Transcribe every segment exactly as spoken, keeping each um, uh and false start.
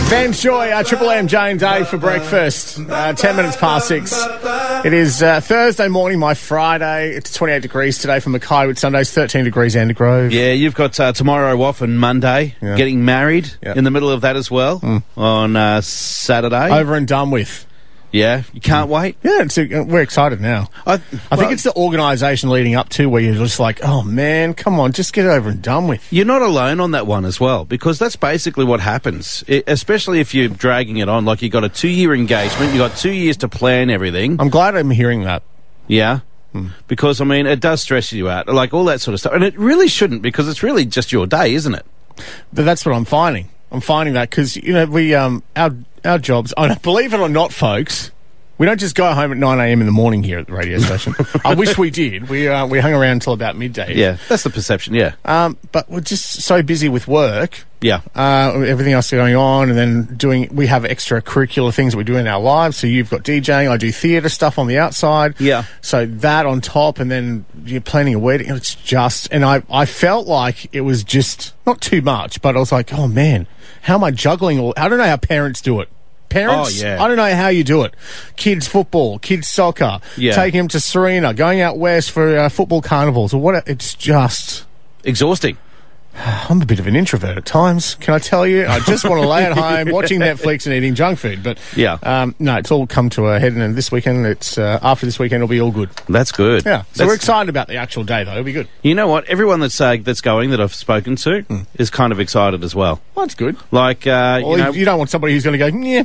Vance Joy, uh, Triple M, Jane Day for breakfast. Uh, ten minutes past six. It is uh, Thursday morning, my Friday. It's twenty-eight degrees today for Mackay, with Sundays thirteen degrees Andergrove. Yeah, you've got uh, tomorrow off and Monday, Yeah. getting married Yeah. in the middle of that as well Mm. on uh, Saturday. Over and done with. Yeah, you can't wait. Yeah, it's, uh, we're excited now. I, I well, think it's the organisation leading up to where you're just like, oh man, come on, just get it over and done with. You're not alone on that one as well, because that's basically what happens, I especially if you're dragging it on. Like, you got a two-year engagement, you got two years to plan everything. I'm glad I'm hearing that. Yeah. Because, I mean, it does stress you out, like all that sort of stuff. And it really shouldn't, because it's really just your day, isn't it? But that's what I'm finding. I'm finding that because, you know, we, um, our, our jobs, I don't, believe it or not, folks, we don't just go home at nine a.m. in the morning here at the radio station. I wish we did. We uh, we hung around until about midday. Yeah, that's the perception, yeah. Um, but we're just so busy with work. Yeah. Uh, everything else going on, and then doing, we have extracurricular things that we do in our lives. So you've got DJing, I do theatre stuff on the outside. Yeah. So that on top, and then you're planning a wedding. It's just, and I, I felt like it was just not too much, but I was like, oh man, how am I juggling all, I don't know how parents do it. Parents, Oh, yeah. I don't know how you do it. Kids football, kids soccer, Yeah. taking them to Serena, going out west for uh, football carnivals, or what? It's just, Exhausting. I'm a bit of an introvert at times, can I tell you? I just want to lay at home watching Netflix and eating junk food. But Yeah. um, no, it's all come to a head, and this weekend, it's uh, after this weekend, it'll be all good. That's good. Yeah, so That's- we're excited about the actual day, though. It'll be good. You know what? Everyone that's uh, that's going that I've spoken to is kind of excited as well. Well, that's good. Like, uh, Well, you know, you don't want somebody who's going to go, yeah.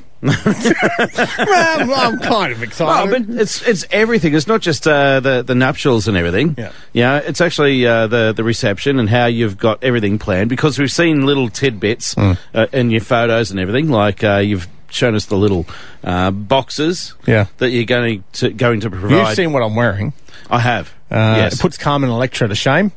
well, I'm kind of well, excited. but it's it's everything. It's not just uh, the the nuptials and everything. Yeah. Yeah, it's actually uh, the the reception and how you've got everything planned, because we've seen little tidbits uh, in your photos and everything. Like, uh, you've shown us the little uh, boxes Yeah. that you're going to going to provide. You've seen what I'm wearing. I have. Uh, yes. It puts Carmen Electra to shame.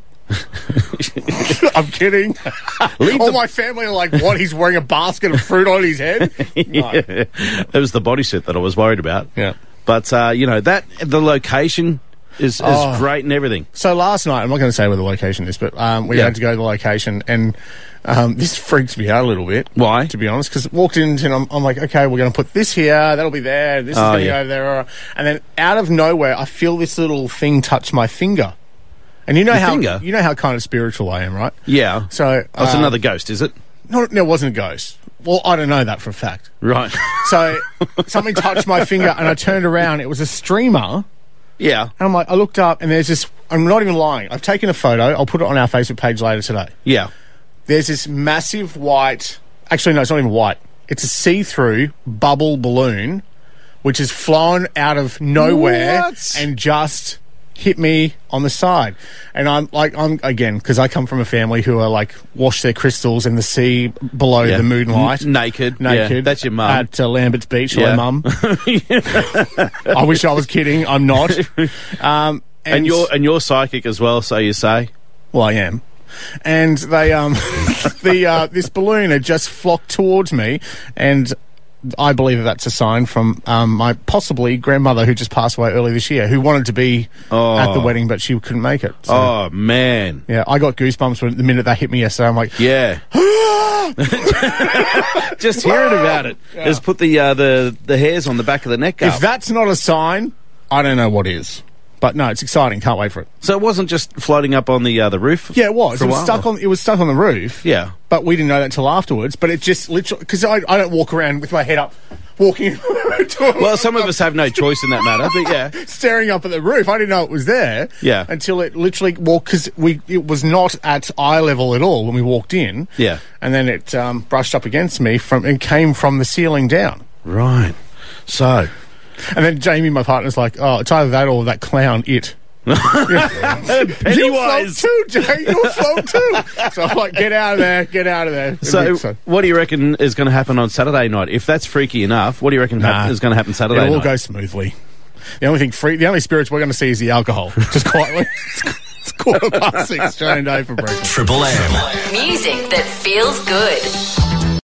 I'm kidding. Leave All the- my family are like, what? He's wearing a basket of fruit on his head? No. It was the bodysuit that I was worried about. Yeah. But uh, you know that the location is, is Oh. great and everything. So last night, I'm not going to say where the location is, but um, we Yeah. had to go to the location, and um, this freaks me out a little bit. Why? To be honest, because walked in and I'm, I'm like, okay, we're going to put this here, that'll be there, this is Oh, going to yeah. go over there, and then out of nowhere, I feel this little thing touch my finger, and you know Your how finger? you know how kind of spiritual I am, right? Yeah. So Oh, it's uh, another ghost, is it? No, no, it wasn't a ghost. Well, I don't know that for a fact. Right. So something touched my finger, and I turned around. It was a streamer. Yeah. And I'm like, I looked up, and there's this, I'm not even lying. I've taken a photo. I'll put it on our Facebook page later today. Yeah. There's this massive white, actually, no, it's not even white. It's a see-through bubble balloon, which has flown out of nowhere What? and just hit me on the side. And I'm like, I'm, again, because I come from a family who are like, wash their crystals in the sea below Yeah. the moonlight. N- naked. Naked. Yeah, that's your mum. At uh, Lambert's Beach. Yeah. Hello, Mum. I wish I was kidding. I'm not. Um, And you're and you're psychic as well, so you say. Well, I am. And they, um, the uh, this balloon had just flocked towards me, and I believe that that's a sign from um, my possibly grandmother who just passed away early this year, who wanted to be Oh. at the wedding, but she couldn't make it. So, Oh man. yeah, I got goosebumps when the minute that hit me yesterday. I'm like, Yeah. Just hearing about it has put the uh, the the hairs on the back of the neck up. if that's not a sign, I don't know what is. But no, it's exciting. Can't wait for it. So it wasn't just floating up on the uh, the roof. Yeah, it was. for It a was while? stuck on. It was stuck on the roof. Yeah. But we didn't know that until afterwards. But it just literally, because I, I don't walk around with my head up, walking. to Well, some of us have no choice in that matter, but yeah. staring up at the roof. I didn't know it was there. Yeah. Until it literally walked, because we it was not at eye level at all when we walked in. Yeah. And then it um, brushed up against me from and came from the ceiling down. Right. So. And then Jamie, my partner's like, "Oh, it's either that or that clown, it." You float Pennywise. too, Jay. You float too. So I'm like, get out of there, get out of there. So, what do you reckon is going to happen on Saturday night? If that's freaky enough, what do you reckon Nah. hap- is going to happen Saturday It'll all night? go smoothly. The only thing free, the only spirits we're going to see is the alcohol. Just quietly. It's quarter past six, Jane Day for breakfast. Triple M. Music that feels good.